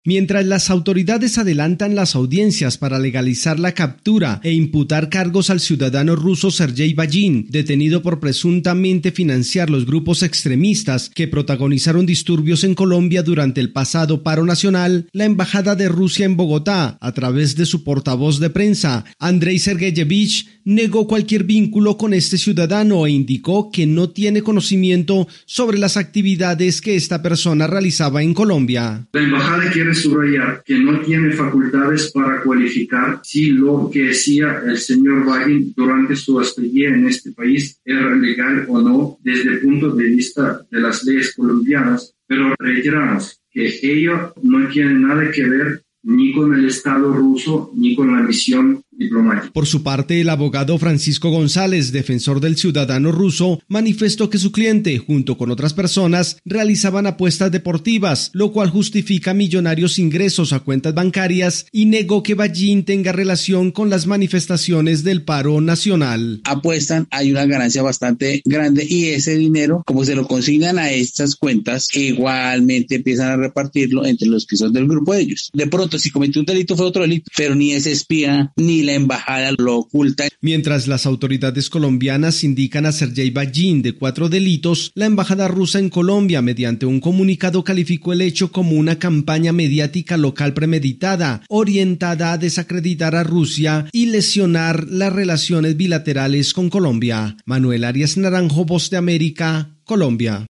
Mientras las autoridades adelantan las audiencias para legalizar la captura e imputar cargos al ciudadano ruso Sergei Vagin, detenido por presuntamente financiar los grupos extremistas que protagonizaron disturbios en Colombia durante el pasado paro nacional, la Embajada de Rusia en Bogotá, a través de su portavoz de prensa, Andrei Sergeyevich, negó cualquier vínculo con este ciudadano e indicó que no tiene conocimiento sobre las actividades que esta persona realizaba en Colombia. La embajada quiere subrayar que no tiene facultades para cualificar si lo que hacía el señor Vagin durante su estadía en este país era legal o no desde el punto de vista de las leyes colombianas, pero reiteramos que ello no tiene nada que ver ni con el Estado ruso ni con la misión diplomática. Por su parte, el abogado Francisco González, defensor del ciudadano ruso, manifestó que su cliente, junto con otras personas, realizaban apuestas deportivas, lo cual justifica millonarios ingresos a cuentas bancarias, y negó que Vagin tenga relación con las manifestaciones del paro nacional. Apuestan, hay una ganancia bastante grande y ese dinero, como se lo consignan a estas cuentas, igualmente empiezan a repartirlo entre los que son del grupo de ellos. De pronto, si cometió un delito fue otro delito, pero ni ese espía ni la embajada lo oculta. Mientras las autoridades colombianas indican a Sergei Vagin de 4 delitos, la embajada rusa en Colombia, mediante un comunicado, calificó el hecho como una campaña mediática local premeditada, orientada a desacreditar a Rusia y lesionar las relaciones bilaterales con Colombia. Manuel Arias Naranjo, Voz de América, Colombia.